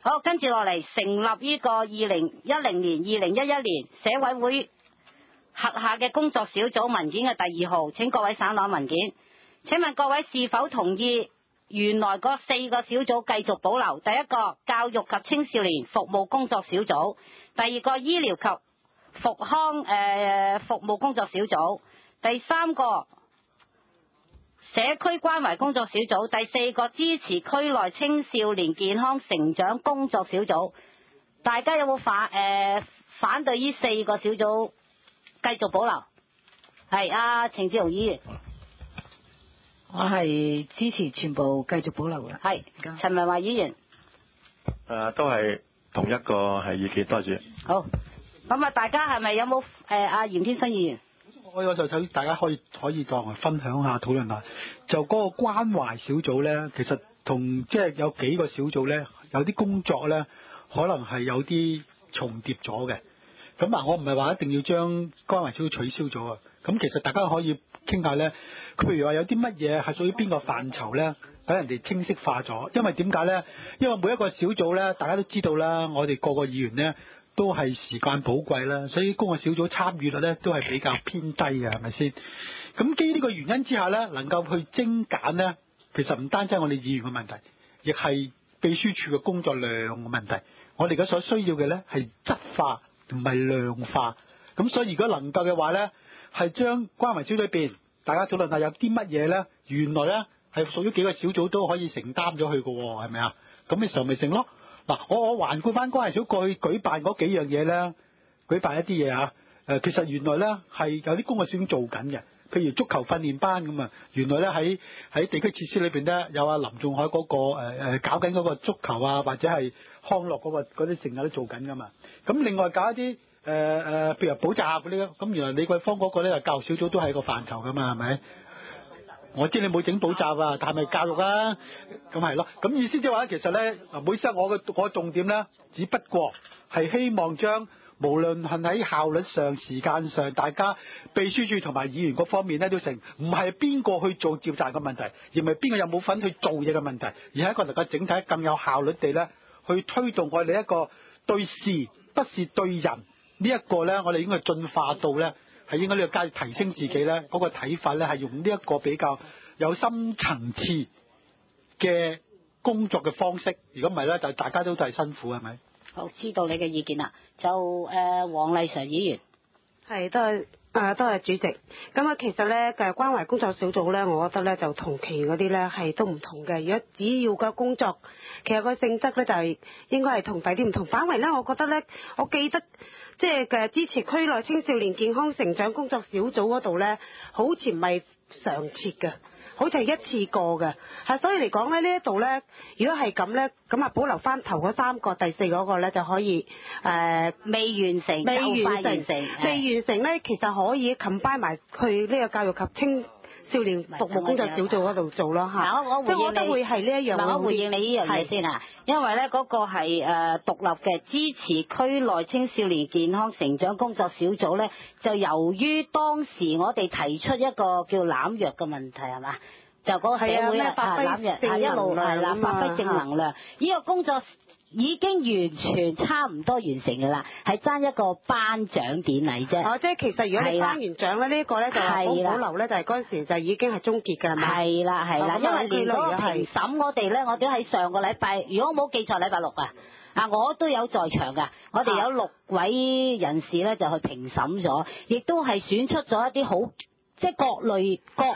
好，跟住落嚟成立呢個2010年、2011年社委會轄下嘅工作小組文件嘅第2號，請各位省覽文件。請問各位是否同意原來嗰4個小組繼續保留？第一個教育及青少年服務工作小組，第二個醫療及復康服務工作小組，第三個社區關懷工作小組，第4個支持區內青少年健康成長工作小組。大家有冇反對呢4個小組繼續保留？係程志雄議員。 我係支持全部繼續保留嘅。 係陳文華議員。 都係同一個係意見，多謝。 好，咁大家係咪有冇嚴天生議員？ 我就睇大家可以當嚟分享下討論下，就嗰個關懷小組咧，其實同即係有幾個小組咧，有啲工作咧，可能係有啲重疊咗嘅。咁我唔係話一定要將關懷小組取消咗啊。咁其實大家可以傾下咧，譬如話有啲乜嘢係屬於邊個範疇咧，等人哋清晰化咗。因為點解咧？因為每一個小組咧，大家都知道啦，我哋個個議員咧都係時間寶貴啦，所以工作小組參與率咧都係比較偏低嘅，係咪先？咁基於呢個原因之下咧，能夠去精簡咧，其實唔單止係我哋議員嘅問題，亦係秘書處嘅工作量嘅問題。我哋而家所需要嘅咧係質化，唔係量化。咁所以如果能夠嘅話咧，係將關懷小組裏邊大家討論下有啲乜嘢咧，原來咧係屬於幾個小組都可以承擔咗去嘅喎，係咪啊？咁嘅時候咪成咯。嗱，我環顧翻關懷小組過去舉辦嗰幾樣嘢咧，舉辦一啲嘢啊，其實原來咧係有啲工作小組做緊嘅，譬如足球訓練班咁啊，原來咧喺地區設施裏邊咧有阿林仲海嗰個搞緊嗰個足球啊，或者係康樂嗰啲成日都做緊噶嘛。咁另外搞一啲譬如補習嗰啲，咁原來李桂芳嗰個咧教育小組都係一個範疇噶嘛，係咪？我知你冇整補習啊，但係咪教育啊？咁係咯。咁意思即係話咧，其實咧，每次我重點咧，只不過係希望將無論係喺效率上、時間上，大家秘書處同埋議員嗰方面咧都成，唔係邊個去做召集嘅問題，而唔係邊個有冇份去做嘢嘅問題，而係一個能夠整體更有效率地咧去推動我哋一個對事不是對人呢一個咧，我哋應該進化到咧。係應該呢個階段提升自己咧，嗰個睇法咧係用呢一個比較有深層次嘅工作嘅方式。如果唔係咧，就大家都係辛苦，係咪？ 好，知道你嘅意見啦。就黃麗嫦議員。 係，都係主席。咁啊，其實咧嘅關懷工作小組咧，我覺得咧就同期嗰啲咧係都唔同嘅。如果只要個工作，其實個性質咧就係應該係同第啲唔同。反為咧，我覺得咧，我記得。即係嘅支持區內青少年健康成長工作小組嗰度咧，好似唔係常設嘅，好似係一次過嘅，係所以嚟講咧呢一度咧，如果係咁咧，咁啊保留翻頭嗰3個，第4嗰個咧就可以未完成咧，其實可以 combine 埋去呢個教育及青少年服務工作小組嗰度做咯嚇。 我回應你， 我覺得會係呢一樣。 我回應你呢樣嘢先啊，因為咧嗰個係獨立嘅支持區內青少年健康成長工作小組咧，就由於當時我哋提出一個叫濫藥嘅問題係嘛，就嗰個社會濫藥一路係啦，發揮正能量，呢個工作已經完全差唔多完成㗎啦，係爭一個頒獎典禮啫。 即係其實如果你頒完獎咧，呢個咧就係保留咧，就係嗰陣時就已經係終結㗎啦。 係啦，因為連嗰個評審我哋咧，我哋喺上個禮拜，如果我冇記錯，禮拜6啊，我都有在場㗎。我哋有6位人士咧就去評審咗，亦都係選出咗一啲好即係各類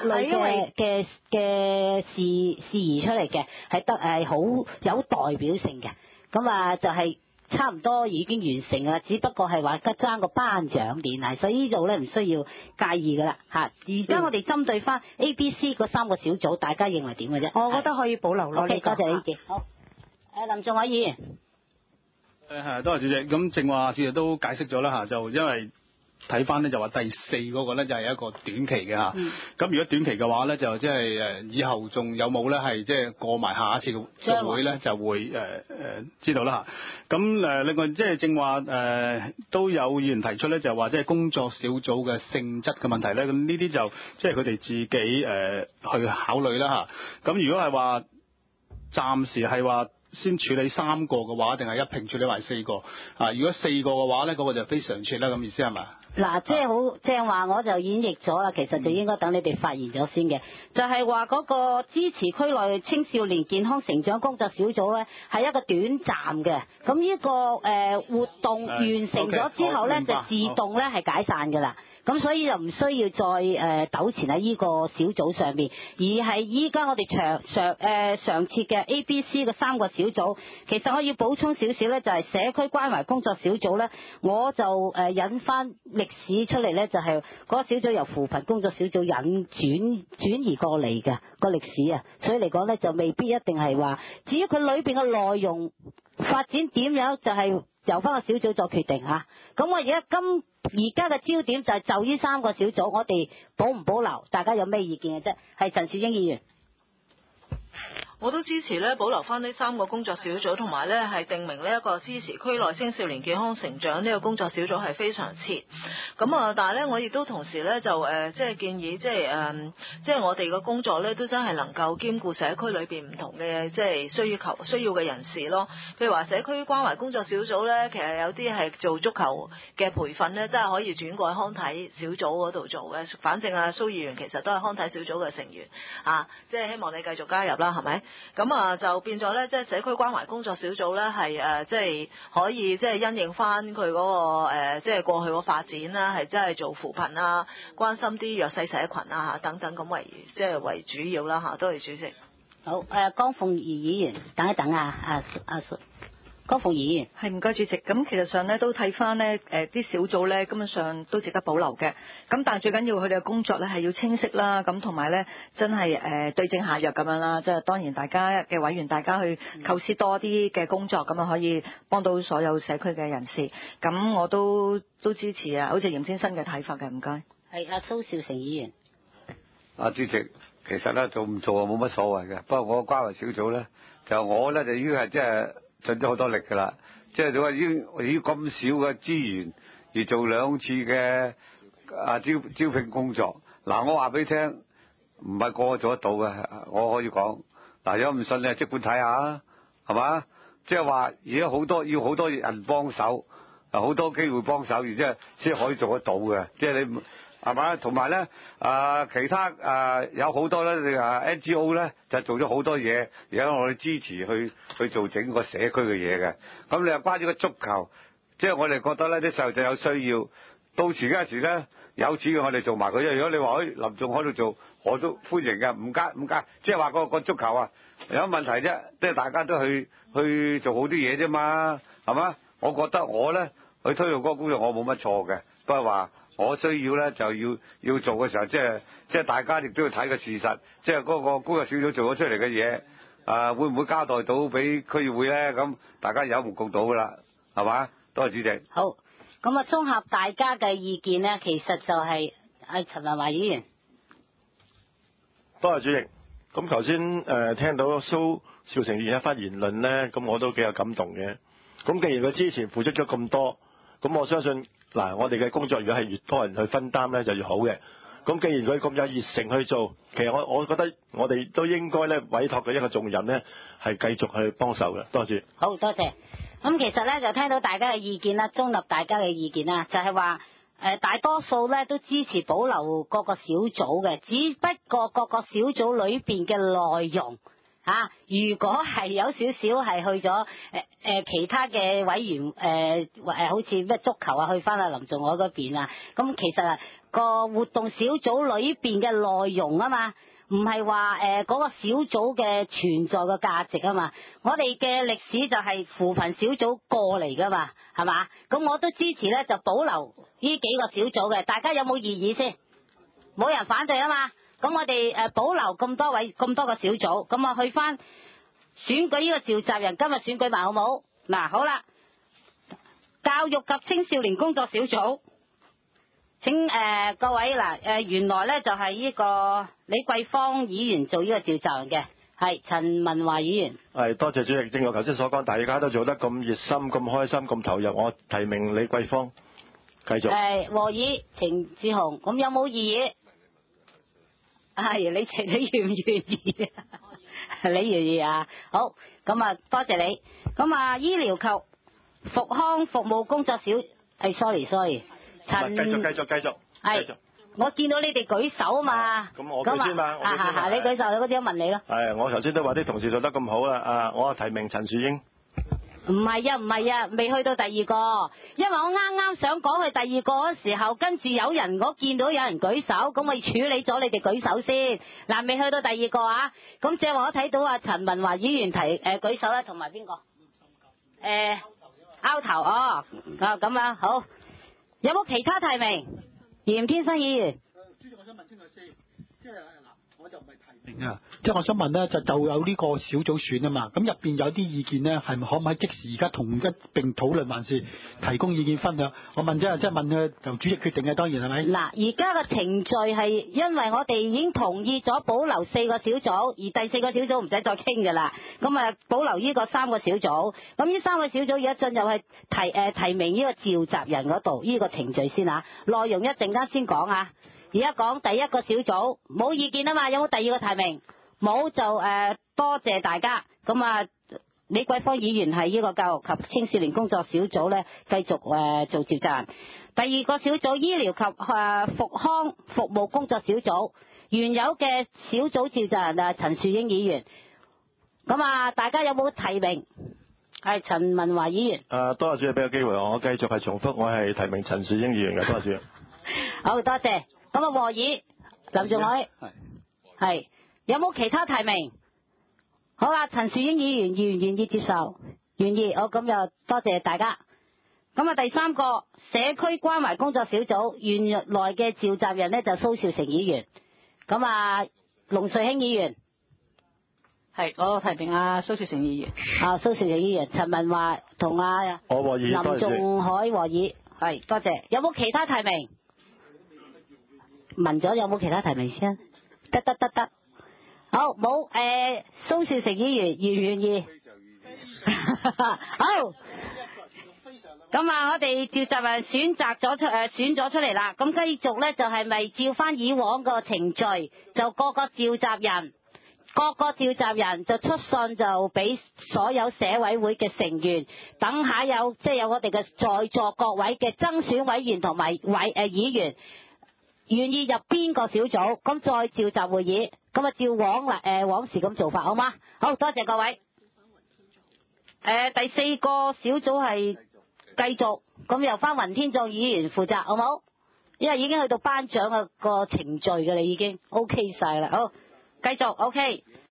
嘅事宜出嚟嘅，係好有代表性嘅。咁啊，就係差唔多已經完成啦，只不過係話爭個頒獎典禮，所以呢度咧唔需要介意噶啦嚇。而家我哋針對翻 A、B、C 嗰3個小組，大家認為點嘅啫？ 我覺得可以保留咯。 OK，多謝你意見。好，林仲海議員。 多謝主席。咁正話主席都解釋咗啦嚇，就因為睇翻咧就話第4嗰個咧就係一個短期嘅嚇。咁如果短期嘅話咧，就即係以後仲有冇咧係即係過埋下一次嘅會咧，就會知道啦嚇。咁另外即係正話都有議員提出咧，就話即係工作小組嘅性質嘅問題咧，咁呢啲就即係佢哋自己去考慮啦嚇。咁如果係話暫時係話先處理3個嘅話，定係一併處理埋4個？啊，如果4個嘅話咧，嗰、個就非常處啦，咁意思係咪？ 嗱，即係好正話，我就演繹咗啦。其實就應該等你哋發言咗先嘅，就係話嗰個支持區內青少年健康成長工作小組咧，係一個短暫嘅。咁呢個活動完成咗之後咧，就自動咧係解散㗎啦。咁所以就唔需要再糾纏喺呢個小組上面，而係依家我哋常設嘅 A、B、C 嘅3個小組。其實我要補充少少咧，就係社區關懷工作小組咧，我就引翻歷史出嚟咧，就係嗰個小組由扶貧工作小組轉移過嚟嘅個歷史啊，所以嚟講咧就未必一定係話，至於佢裏邊嘅內容發展點樣，就係由翻個小組作決定嚇。咁我而家嘅焦點就係就呢3個小組，我哋保唔保留？大家有咩意見嘅啫？係陳樹英議員。 我都支持咧保留翻呢3個工作小組，同埋咧係定明呢一個支持區內青少年健康成長呢個工作小組係非常切。咁啊，但係咧我亦都同時咧就即係建議，即係我哋嘅工作咧都真係能夠兼顧社區裏邊唔同嘅即係需要嘅人士咯。譬如話社區關懷工作小組咧，其實有啲係做足球嘅培訓咧，真係可以轉過去康體小組嗰度做嘅。反正啊，蘇議員其實都係康體小組嘅成員啊，即係希望你繼續加入啦，係咪？咁啊，就變咗咧，即係社區關懷工作小組咧，係即係可以即係因應翻佢嗰個即係過去個發展啦，係真係做扶貧啊，關心啲弱勢社群啊等等咁為主要啦嚇。多謝主席。 好，江鳳儀議員，等一等啊，江鳳儀議員。 係，唔該主席。咁其實上咧都睇翻咧啲小組咧根本上都值得保留嘅。咁但係最緊要佢哋嘅工作咧係要清晰啦，咁同埋咧真係對症下藥咁樣啦。即係當然大家嘅委員大家去構思多啲嘅工作，咁啊可以幫到所有社區嘅人士。咁我都支持啊，好似嚴先生嘅睇法嘅，唔該。係阿蘇兆成議員。 主席，其實咧做唔做啊冇乜所謂嘅。不過我關懷小組咧，就我咧就已經係即係盡咗好多力㗎啦，即係你話已經咁少嘅資源而做2次嘅招聘工作。嗱，我話俾你聽，唔係個個做得到嘅，我可以講。嗱，如果唔信你即管睇下，係嘛？即係話而家要好多人幫手，好多機會幫手，而即係先可以做得到嘅。即係你係嘛？同埋咧其他有好多咧，你話 NGO 咧就做咗好多嘢，而家我哋支持去做整個社區嘅嘢嘅。咁你話關於個足球，即係我哋覺得咧啲細路仔有需要，到時嗰陣時咧有錢嘅我哋做埋佢。如果你話喺林仲海度做，我都歡迎嘅，唔加，即係話個足球啊有問題啫，即係大家都去做好啲嘢啫嘛，係嘛？我覺得我咧去推動嗰個工作我冇乜錯嘅，不過話。我需要咧就要做嘅時候，即係大家亦都要睇個事實，即係嗰個工作小組做咗出嚟嘅嘢，會唔會交代到俾區議會咧？咁大家有目共睹噶啦，係嘛？多謝主席。 好，咁啊，綜合大家嘅意見咧，其實就係陳文華議員。 多謝主席。咁頭先聽到蘇兆成議員一番言論咧，咁我都幾有感動嘅。咁既然佢之前付出咗咁多，咁我相信。嗱，我哋嘅工作如果係越多人去分擔咧，就越好嘅。咁既然佢咁有熱誠去做，其實我覺得我哋都應該咧委託嘅一個重任咧，係繼續去幫手嘅。多謝。 好多謝。咁其實咧就聽到大家嘅意見啦，綜合大家嘅意見啦，就係話大多數咧都支持保留各個小組嘅，只不過各個小組裏邊嘅內容。如果係有少少係去咗其他嘅委員好似咩足球啊，去翻林仲海嗰邊啊，咁其實個活動小組裏邊嘅內容啊嘛，唔係話嗰個小組嘅存在嘅價值啊嘛，我哋嘅歷史就係扶貧小組過嚟噶嘛，係嘛？咁我都支持咧就保留呢幾個小組嘅，大家有冇異議先？冇人反對啊嘛。咁我哋保留咁多個小組，咁啊去翻選舉呢個召集人，今日選舉埋好冇？嗱，好啦，教育及青少年工作小組，請各位原來咧就係呢個李桂芳議員做呢個召集人嘅，係陳文華議員。 係，多謝主席，正如我頭先所講，大家都做得咁熱心、咁開心、咁投入，我提名李桂芳繼續。 和議程志雄，咁有冇異議？係你願唔願意啊？ 你願意啊？好，咁啊多謝你。咁啊醫療及復康服務工作小，sorry，陳繼續。 係，我見到你哋舉手啊嘛。 咁我舉先嘛， 你舉手，嗰啲問你咯。 係，我頭先都話啲同事做得咁好啦，我提名陳樹英。 唔係啊，未去到第二個，因為我啱啱想講去第二個嗰時候，跟住我見到有人舉手，咁我處理咗你哋舉手先。嗱，未去到第二個啊，咁正話我睇到啊陳文華議員舉手啦，同埋邊個？拗頭哦，咁樣好，有冇其他提名？嚴天生議員。 主席，我想問清楚先，即係我就唔係提名啊，即係我想問咧，就有呢個小組選啊嘛，咁入邊有啲意見咧，係咪可唔可以即時而家同一並討論，還是提供意見分享？我問啫，即係問佢就主席決定嘅，當然係咪？ 嗱，而家嘅程序係因為我哋已經同意咗保留4個小組，而第4個小組唔使再傾㗎啦。咁啊，保留呢個3個小組。咁呢3個小組而家進入去提名呢個召集人嗰度，呢個程序先啊。內容一陣間先講啊。而家講第一個小組，冇意見啊嘛，有冇第二個提名？冇就多謝大家。咁啊，李桂芳議員係呢個教育及青少年工作小組咧，繼續做召集人。第二個小組醫療及復康服務工作小組，原有嘅小組召集人陳樹英議員。咁啊，大家有冇提名？係陳文華議員。 多謝主席俾個機會我繼續係重複，我係提名陳樹英議員嘅，多謝主席。 好，多謝。咁啊，和議林仲海係有冇其他提名？好啦，陳樹英議員願唔願意接受？願意，好，咁就多謝大家。咁啊，第三個社區關懷工作小組原來嘅召集人呢，就蘇兆成議員。咁啊，龍瑞興議員係我提名蘇兆成議員。蘇兆成議員，陳文華同我和議林仲海和議係多謝。有冇其他提名？問咗有冇其他提名先？得。好，冇蘇兆成議員願唔願意？好。咁啊，我哋召集人選咗出嚟啦。咁繼續咧就係咪照翻以往個程序，就各個召集人就出信就俾所有社委會嘅成員，等下有我哋嘅在座各位嘅增選委員同埋議員。願意入邊個小組，咁再召集會議，咁啊照往時咁做法，好嗎？好多謝各位。第4個小組係繼續，咁由翻雲天壯議員負責，好冇？因為已經去到頒獎個程序㗎啦，已經 OK 晒啦。好，繼續 OK。